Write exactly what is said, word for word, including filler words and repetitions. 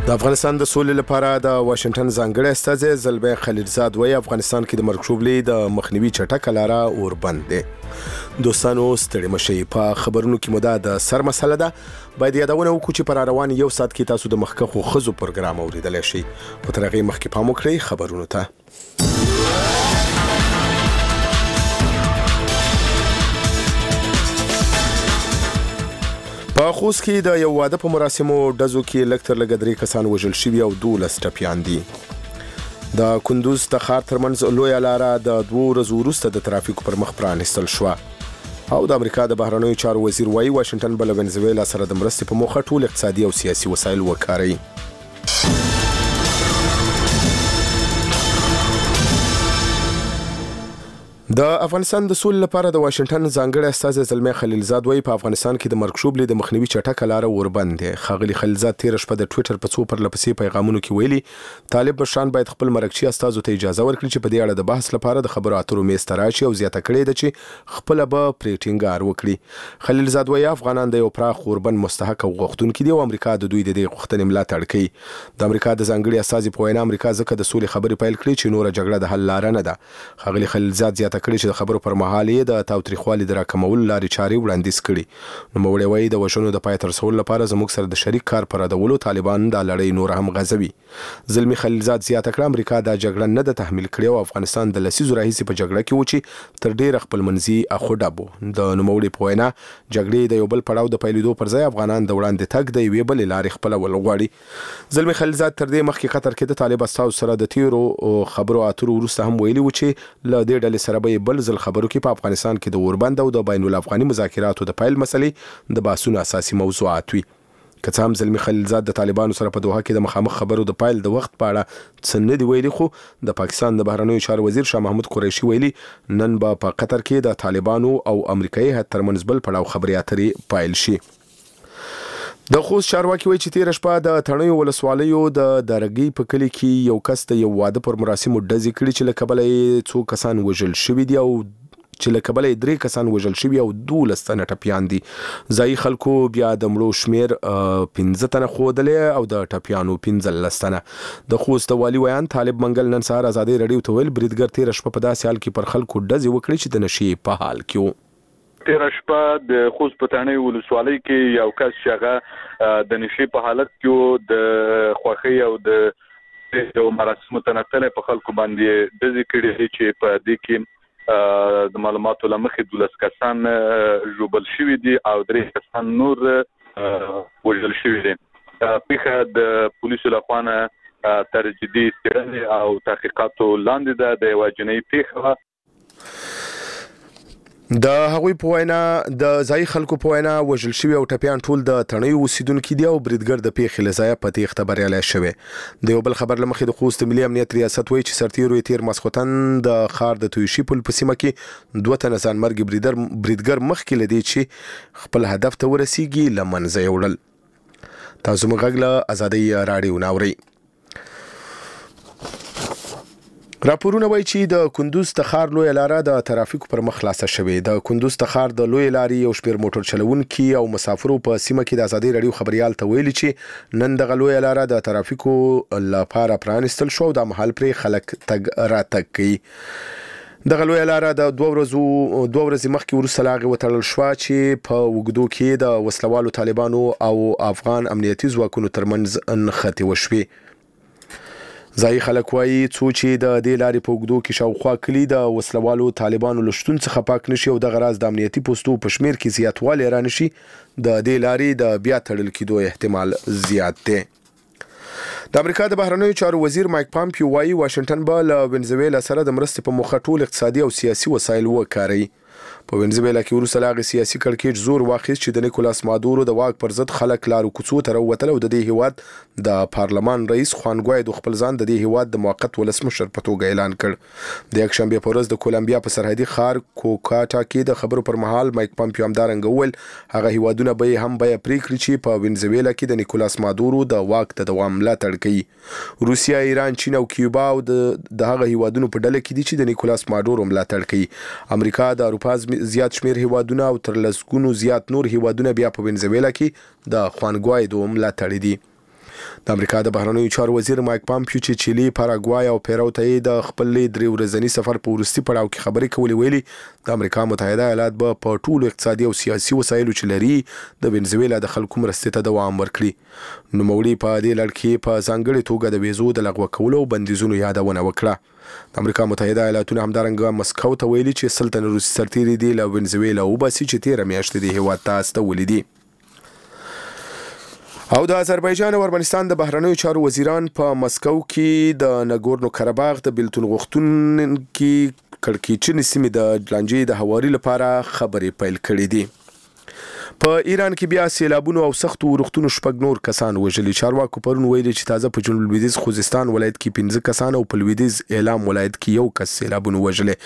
د افغانستان د سولې لپاره د واشنگټن ځانګړی استازی زلمي خلیلزاد وایي افغانستان کې د مرګ شوبلې د مخنیوي چټکه لاره اوربند دی. دوستانو ستړي مشي په خبرونو کې مو د سر مسله ده باید یادونه وکړو چې پر روان یو ساعت کې تاسو د مخکخو خزو پروګرام اوریدلی شئ. په تر هغې مخکې پام وکړئ خبرونو ته. په خوست کې د یو واده په مراسمو ډزو کې لږ تر لږه درې کسان وژل شوي او دولس ټپیان دي. د کندوز تخار ترمنځ لویه لاره د دوو ورځو وروسته د ترافیکو پر مخ پرانیستل شوه او د امریکا د بهرنیو چارو وزیر وایي واشنګټن به له وینزویلا سره د مرستې په موخه ټول اقتصادي او سیاسي وسایل وکاروي. د افغانستان د سولې لپاره د واشنګټن ځانګړی استازی زلمي خلیلزاد وایي په افغانستان کې د مرګ شوبلې د مخنیوي چټکه لاره اوربند دی. ښاغلي خلیلزاد تېره شپه د ټویټر په څو پرلپسې پیغامونو کې ویلي طالب مشران باید خپل مرکچي استازو ته اجازه ورکړي چې په دې اړه د بحث لپاره د خبرو اترو میز ته راشي او زیاته کړې ده چې خپله به پرې ټینګار وکړي. خلیلزاد وایي افغانان د یو پراخ اوربند مستحق او غوښتونکي دي او امریکا د دوی د دې غوښتنې ملاتړ کوي. د امریکا د ځانګړي استازي په وینا امریکا ځکه د سولې خبرې پیل کړې چې نوره جګړه د حل لاره نه ده. ښاغلي خلیلزاد زیاته کړې چې د خبرو پر مهالې د تاوتریخوالي د راکمولو لارې چارې وړاندیز کړي. نوموړی وایي د وژنو د پای ته رسولو لپاره زموږ سره د شریک کار پر ردولو طالبان دا لړۍ نور هم غځوي. زلمي خلیلزاد زیاته کړه امریکا دا جګړه نه ده تحمیل کړې او افغانستان د لسیزو راهیسې په جګړه کې و چې تر ډېره خپلمنځي اخوډب و. د نوموړي په وینا جګړې د یو بل پړاو د پیلېدو پر ځای افغانان د وړاندې تګ د یوې بلې لارې خپلول غواړي. زلمي خلیلزاد تر دې مخکې قطر کې د طالب استازو سره د تیرو خبرو اترو وروسته هم ویلي و چې له دې ډلې سره به بل ځل خبرو کې په افغانستان کې د اوربند او د بین الافغاني مذاکراتو د پیل مسلې د بحثونو اساسي موضوعات وي. که څه هم زلمي خلیلزاد د طالبانو سره په دوحه کې د مخامخ خبرو د پیل د وخت په اړه څه نه دي ویلي خو د پاکستان د بهرنیو چارو وزیر شاه محمود قریشي ویلي نن به په قطر کې د طالبانو او امریکایي هیات ترمنځ بل پړاو خبرې اترې پیل شي. د خوست چارواکي وایي چې تېره شپه د تڼیو ولسوالیو د درګۍ په کلي کې یو کس د یو واده پر مراسمو ډزې کړي چې له کبله یې څو کسان وژل شوي دي او چې له کبله یې درې کسان وژل شوي او دولس تنه ټپیان دي. ځایي خلکو بیا د مړو شمیر پنځه تنه ښودلی او د ټپیانو پنځلس تنه. د خوست د والي ویان طالب منګل نن سهار ازادۍ راډیو ته ویل بریدګر تېره شپه په داسې حال کې پر خلکو ډزې وکړي چې د نشې په حال کې و. تېره شپه د خوست په تڼیو ولسوالۍ کې یو کس چې هغه د نشې په حالت کې د خوښۍ او د د مراسمو ته نتلی په خلکو باندې ډزې کړي چې په دې کې د معلوماتو له مخې دولس کسان ژوبل شوي دي او درې کسان نور وژل شوي دي. پیښه د پولیسو لخوا نه تر جدي څېړنې او تحقیقاتو لاندې ده. د یوه جنایي پیښه د هغوی په وینا د ځایي خلکو په وینا وژل شوي او ټپیان ټول د تڼیو اوسیدونکي دي او بریدګر د پیښې له ځایه په تېښته بریالی شوی. د یو بل خبر له مخې د خوست ملي امنیت ریاست وایي چې سرتیرو یې تېر ماسخوتن د ښار د تویشي پل په سیمه کې دوه تنه ځانمرګي بریدګر مخکې له دې چې خپل هدف ته ورسیږي له منځه یې وړل. تاسو مو غږ له ازادۍ راډیو نه اورئ. راپورونه وایي چې د کندوز تخار لویه لاره د ترافیکو پر مخ خلاصه شوې. د کندوز تخار د لویې لارې یو شمېر موټر چلونکي او مسافرو په سیمه کې د ازادۍ راډیو خبریال ته ویلي چې نن دغه لویه لاره د ترافیکو لپاره پرانیستل شو او د مهال پرې خلک تګ راتګ کوي. دغه لویه لاره د دوه ورځو دوه ورځې مخکې وروسته له هغې وتړل شوه چې په اوږدو کې د وسلوالو طالبانو او افغان امنیتي ځواکونو ترمنځ نښتې وشوې. ځایي خلک وایي څو چې د دې لارې په اوږدو کې شاوخوا کلي د وسلوالو طالبانو له شتون څخه پاک نشي او دغه راز د امنیتي پوستو په شمیر کې زیاتوالی رانشي د دې لارې د بیا تړل کېدو احتمال زیات دی. د امریکا د بهرنیو چارو وزیر مایک پامپیو وایي واشنګټن به له وینزویلا سره د مرستې په موخه ټول اقتصادي او سیاسي وسایل وکاروي. په وینزویلا کې وروسته له هغې سیاسي کړکېچ زور واخیست چې د نیکولاس مادورو د واک پر ضد خلک لارو کوڅو ته راووتل او د دې هیواد د پارلمان رئیس خوان ګوایدو خپل ځان د دې هیواد د موقت ولسمشر په توګه اعلان کړ. د یکشنبې په ورځ د کولمبیا په سرحدي ښار کوکاټا کې د خبرو پر مهال مایک پامپیو همدارنګه وویل هغه هیوادونه به یې هم بیه پرې کړي چې په وینزویلا کې د نیکولاس مادورو د واک د دوام ملاتړ کوي. روسیا، ایران، چین او کیوبا او د هغه هیوادونو په ډله کې دي چې د نیکولاس مادورو ملاتړ کوي. امریکا د اروپا زیات شمیر هیوادونه او تر لسګونو زیات نور هیوادونه بیا په وینزویلا کې د خوان ګوایدو ملاتړ دي. د امریکا د بهرنیو چارو وزیر مایک پامپیو چې چیلي، پاراګوای او پیرو ته د خپل درې ورځني سفر په وروستي پړاو کې خبرې کولې، ویلي د امریکا متحده ایالات به په ټولو اقتصادي او سیاسي وسایلو چې لري د وینزویلا د خلکو مرستې ته دوام ورکړي. نوموړي په دې لړ کې په ځانګړې توګه د ویزو د لغوه کولو او بندیزونو یادونه وکړه. د امریکا متحده ایالاتونه همدارنګه مسکو ته ویلي چې سل تنه روسي سرتیري دي له وینزویلا وباسي چې تېره میاشت د هېواد ته استولي دي. او د آذربایجان او ارمنستان د بهرنیو چارو وزیران په مسکو کې د نګورنو کراباغ د بیلتون غوښتونکي کړکېچنې سیمې د لانجې د هواري لپاره خبرې پیل کړې دي. په ایران کې بیا سیلابونو او سختو ورښتونو شپږ نور کسان وژلي. چارواکو پرون ویلي چې تازه په جنوب لویدیځ خوزستان ولایت کې پنځه کسان او په لویدیځ اعلام ولایت کې یو کس سیلابونو وژلي.